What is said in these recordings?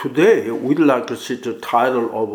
Today, we'd like to see the title of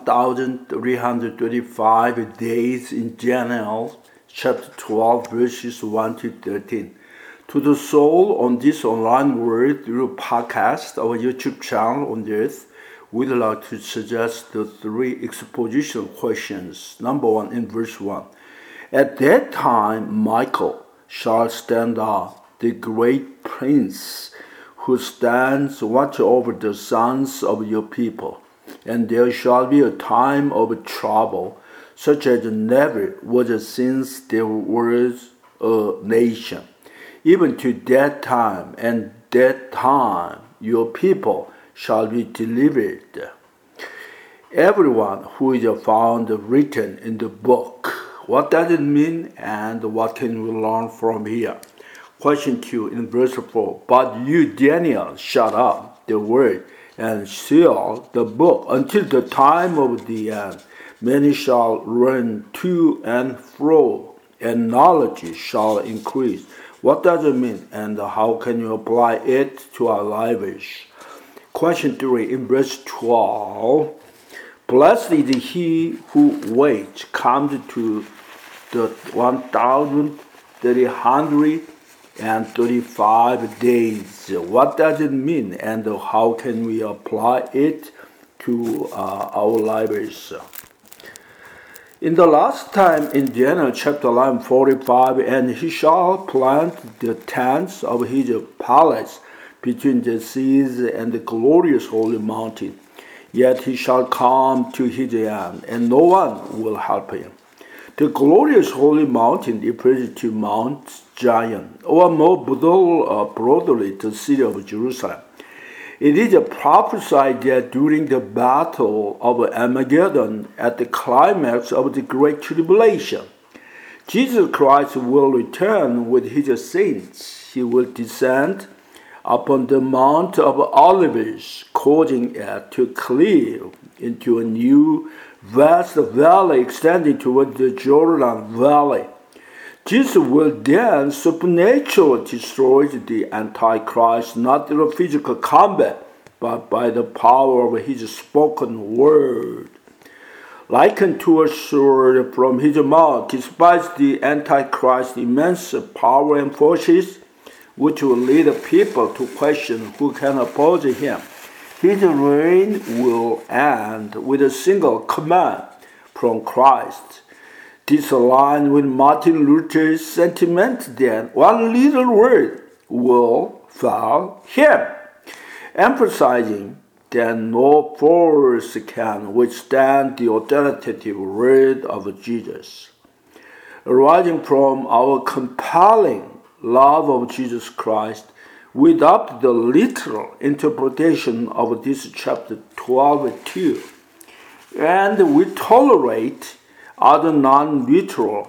1335 Days in Daniel, chapter 12, verses 1 to 13. To the soul on this online world through podcast, our YouTube channel on this, we'd like to suggest the three exposition questions. Number one, in verse 1. At that time, Michael shall stand up, the great prince, who stands watch over the sons of your people. And there shall be a time of trouble, such as never was since there was a nation. Even to that time, and that time your people shall be delivered. Everyone who is found written in the book. What does it mean, and what can we learn from here? Question 2 in verse 4. But you, Daniel, shut up the word and seal the book until the time of the end. Many shall run to and fro, and knowledge shall increase. What does it mean, and how can you apply it to our lives? Question 3 in verse 12. Blessed is he who waits, comes to the 1,335 days. What does it mean, and how can we apply it to our lives? In the last time in Daniel chapter 11:45, and he shall plant the tents of his palace between the seas and the glorious holy mountain. Yet he shall come to his end, and no one will help him. The glorious holy mountain refers to Mount Zion, or more broadly, the city of Jerusalem. It is prophesied that during the battle of Armageddon, at the climax of the Great Tribulation, Jesus Christ will return with his saints. He will descend upon the Mount of Olives, causing it to cleave into a new vast valley extending toward the Jordan Valley. Jesus will then supernaturally destroy the Antichrist, not through physical combat, but by the power of his spoken word. Likened to a sword from his mouth, despite the Antichrist's immense power and forces, which will lead people to question who can oppose him. His reign will end with a single command from Christ. This aligns with Martin Luther's sentiment that one little word will fell him, emphasizing that no force can withstand the authoritative word of Jesus. Arising from our compelling love of Jesus Christ, we adopt the literal interpretation of this chapter 12:2, and we tolerate other non-literal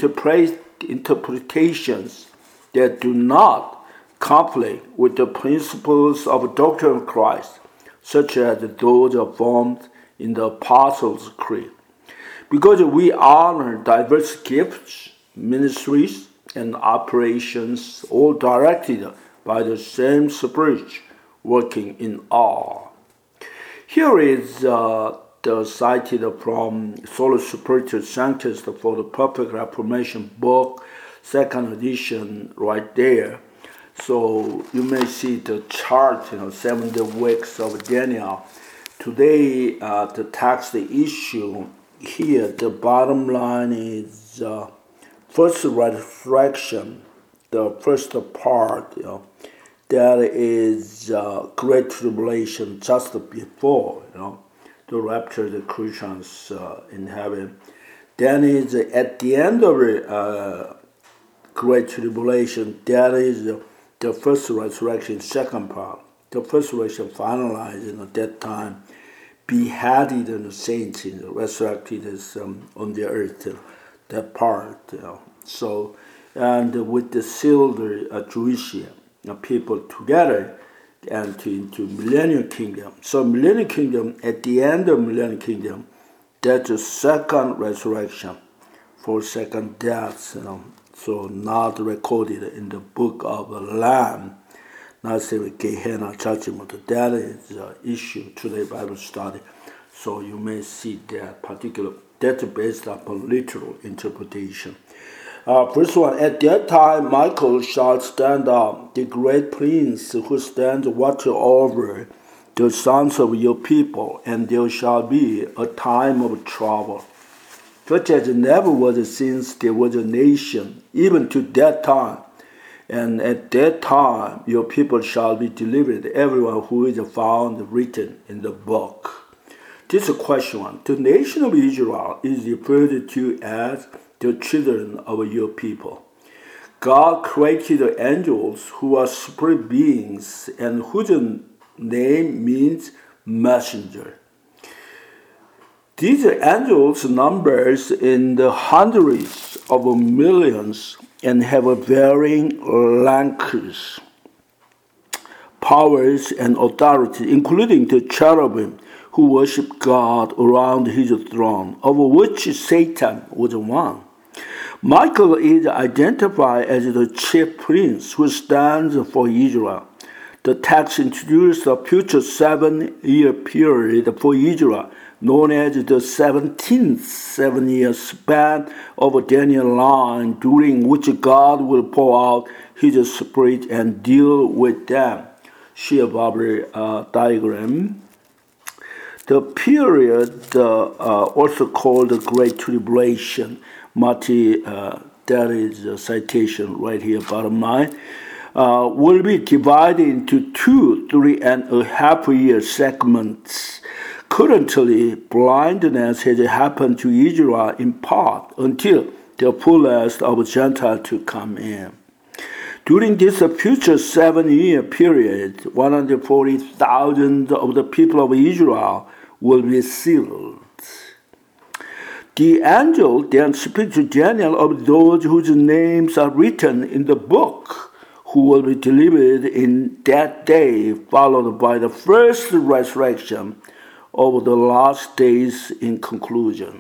interpretations that do not conflict with the principles of doctrine of Christ, such as those affirmed in the Apostles' Creed. Because we honor diverse gifts, ministries, and operations, all directed by the same Spirit working in all. Here is the cited from Sola Spiritus Sanctus for the Perfect Reformation book, second edition, right there. So you may see the chart, 70 weeks of Daniel. Today, the text issue here, the bottom line is first resurrection, the first part, that is Great Tribulation just before, the rapture of the Christians in heaven. Then is at the end of Great Tribulation, that is the first resurrection, second part. The first resurrection finalized at that time, beheaded and the saints resurrected on the earth, that part. So, and with the sealed Jewish people together and into Millennial Kingdom. So Millennial Kingdom, at the end of Millennial Kingdom, that's the second resurrection for second death, so not recorded in the book of the Lamb. not say Gehenna judgment. That is the issue today Bible study. So you may see that particular, that's based upon literal interpretation. First one, at that time Michael shall stand up, the great prince who stands watch over the sons of your people, and there shall be a time of trouble, such as never was since there was a nation, even to that time. And at that time your people shall be delivered, everyone who is found written in the book. This is question one. The nation of Israel is referred to as the children of your people. God created angels who are spirit beings and whose name means messenger. These angels numbers in the hundreds of millions and have varying ranks, powers, and authority, including the cherubim who worship God around his throne, of which Satan was one. Michael is identified as the chief prince who stands for Israel. The text introduced a future 7-year period for Israel, known as the 17th 7-year span of Daniel line, during which God will pour out his spirit and deal with them. See above diagram. The period, also called the Great Tribulation, Matthew, that is a citation right here, bottom line, will be divided into 2 3.5-year segments. Currently, blindness has happened to Israel in part until the fullness of Gentiles to come in. During this future 7-year period, 140,000 of the people of Israel will be sealed. The angel then speaks to Daniel of those whose names are written in the book, who will be delivered in that day, followed by the first resurrection of the last days in conclusion.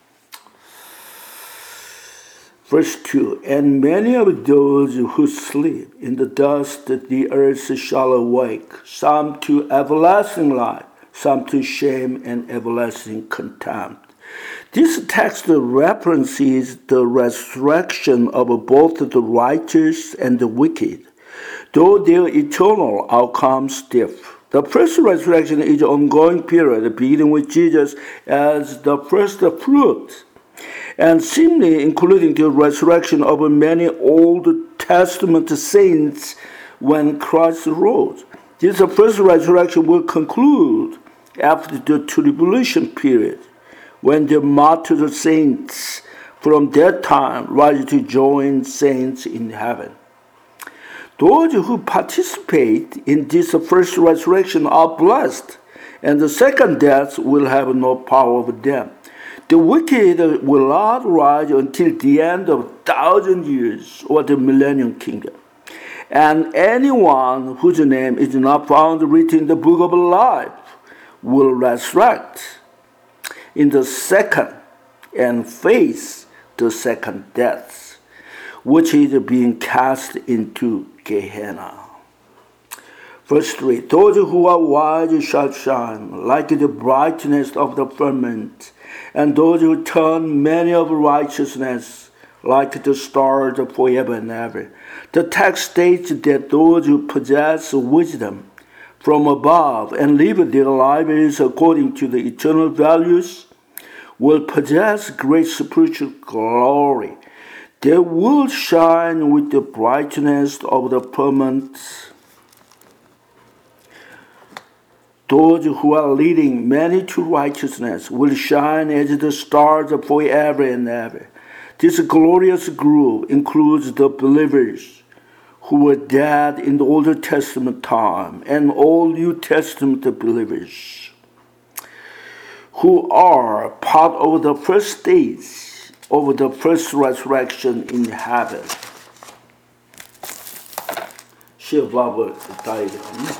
Verse 2, and many of those who sleep in the dust of the earth shall awake, some to everlasting life, some to shame and everlasting contempt. This text references the resurrection of both the righteous and the wicked, though their eternal outcomes differ. The first resurrection is an ongoing period, beginning with Jesus as the first fruit, and seemingly including the resurrection of many Old Testament saints when Christ rose. This first resurrection will conclude after the tribulation period, when the martyred saints from that time rise to join saints in heaven. Those who participate in this first resurrection are blessed, and the second death will have no power over them. The wicked will not rise until the end of 1,000 years or the millennium kingdom. And anyone whose name is not found written in the book of life will resurrect in the second and face the second death, which is being cast into Gehenna. Verse 3, those who are wise shall shine like the brightness of the firmament, and those who turn many of righteousness like the stars forever and ever. The text states that those who possess wisdom from above and live their lives according to the eternal values will possess great spiritual glory. They will shine with the brightness of the firmament. Those who are leading many to righteousness will shine as the stars forever and ever. This glorious group includes the believers who were dead in the Old Testament time and all New Testament believers who are part of the first stage of the first resurrection in heaven. See above the diagram.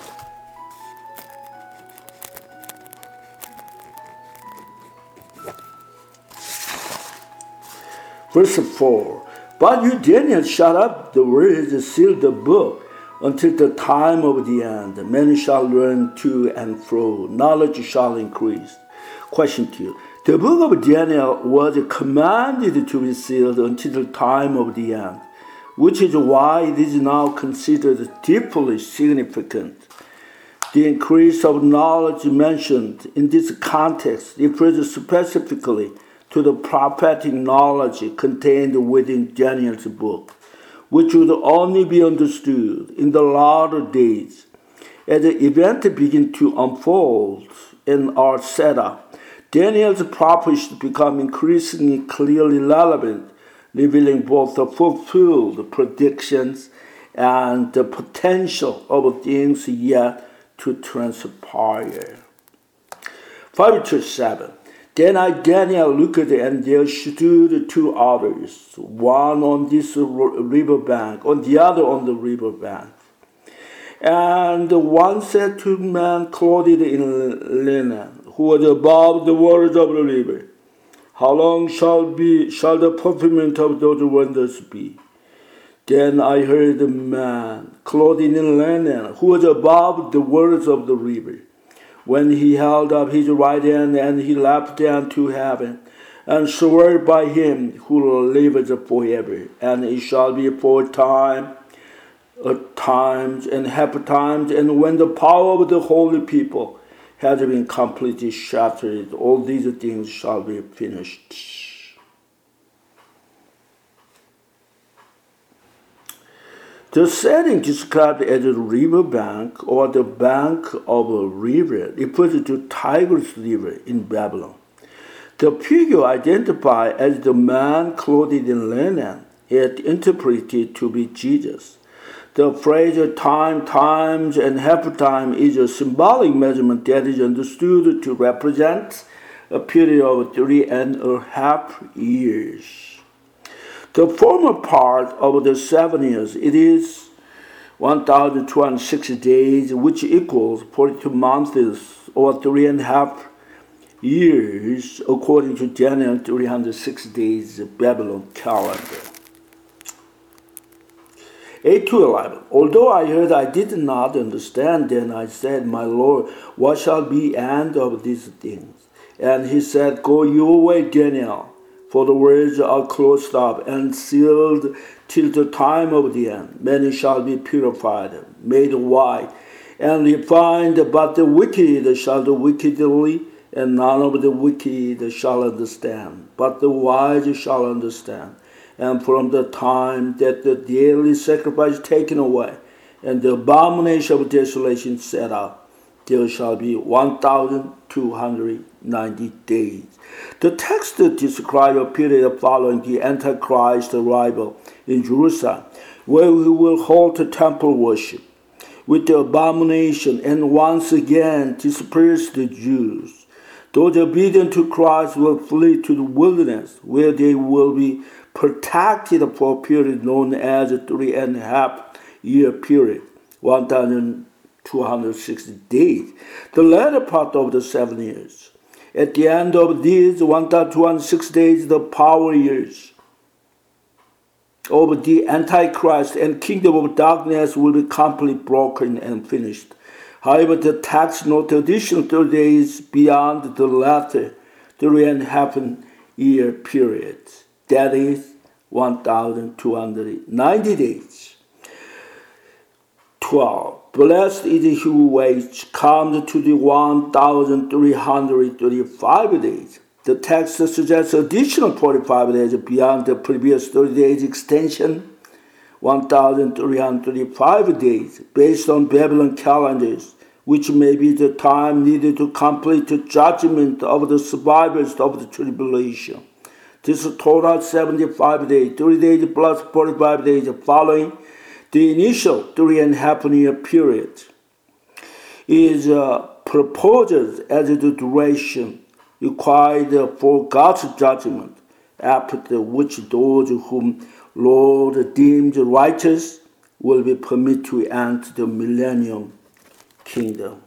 Verse 4, but you, Daniel, shut up the words, seal the book, until the time of the end. Many shall run to and fro. Knowledge shall increase. Question to you. The book of Daniel was commanded to be sealed until the time of the end, which is why it is now considered deeply significant. The increase of knowledge mentioned in this context refers specifically to the prophetic knowledge contained within Daniel's book, which would only be understood in the latter days. As the event begins to unfold and are set up, Daniel's prophecies become increasingly clearly relevant, revealing both the fulfilled predictions and the potential of things yet to transpire. 5-7. Then I, Daniel, looked, and there stood two others, one on this river bank, on the other on the river bank. And one said to the man clothed in linen, who was above the waters of the river, how long shall the fulfillment of those wonders be? Then I heard the man clothed in linen, who was above the waters of the river, when he held up his right hand and he leapt down to heaven, and swore by him who liveth forever, and it shall be for times and half times, and when the power of the holy people has been completely shattered, all these things shall be finished. The setting described as a river bank or the bank of a river refers to Tigris River in Babylon. The figure identified as the man clothed in linen is interpreted to be Jesus. The phrase times and half time is a symbolic measurement that is understood to represent a period of 3.5 years. The former part of the 7 years, it is 1,260 days, which equals 42 months or 3.5 years, according to Daniel 306 days Babylon calendar. 8-11. Although I heard, I did not understand. Then I said, my Lord, what shall be the end of these things? And he said, go your way, Daniel, for the words are closed up and sealed till the time of the end. Many shall be purified, made white, and refined, but the wicked shall do wickedly, and none of the wicked shall understand, but the wise shall understand. And from the time that the daily sacrifice is taken away, and the abomination of desolation set up, there shall be 1,290 days. The text describes a period following the Antichrist arrival in Jerusalem, where he will hold temple worship with the abomination and once again disperse the Jews. Those obedient to Christ will flee to the wilderness, where they will be protected for a period known as a 3.5 year period, 1,260 days, the latter part of the 7 years. At the end of these 1,260 days, the power years of the Antichrist and kingdom of darkness will be completely broken and finished. However, the text notes additional 30 days beyond the latter 3.5 year period. That is 1,290 days. 12. Blessed is he who waits, comes to the 1,335 days. The text suggests additional 45 days beyond the previous 30 days extension, 1,335 days, based on Babylon calendars, which may be the time needed to complete the judgment of the survivors of the tribulation. This total 75 days, 30 days plus 45 days following the initial 3.5 year period is proposed as the duration required for God's judgment, after which those whom Lord deemed righteous will be permitted to enter the millennium kingdom.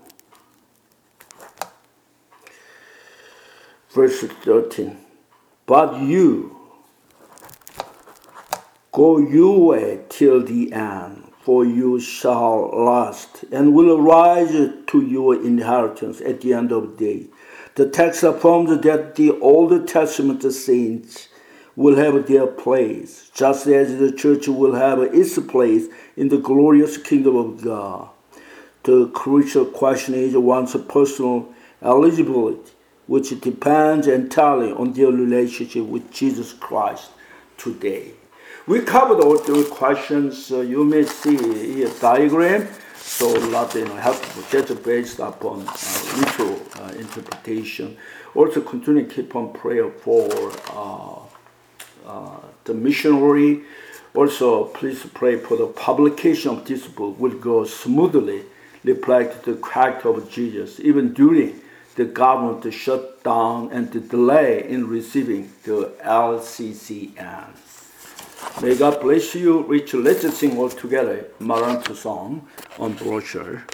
Verse 13. But you go your way till the end, for you shall last, and will rise to your inheritance at the end of the day. The text affirms that the Old Testament saints will have their place, just as the church will have its place in the glorious kingdom of God. The crucial question is one's personal eligibility, which depends entirely on their relationship with Jesus Christ today. We covered all the questions. You may see a diagram, so a lot helpful, just based upon literal interpretation. Also, continue to keep on prayer for the missionary. Also, please pray for the publication of this book will go smoothly, reflect the character of Jesus, even during the government shutdown and the delay in receiving the LCCN. May God bless you, Richard. Let's sing all together Maranatha song on brochure.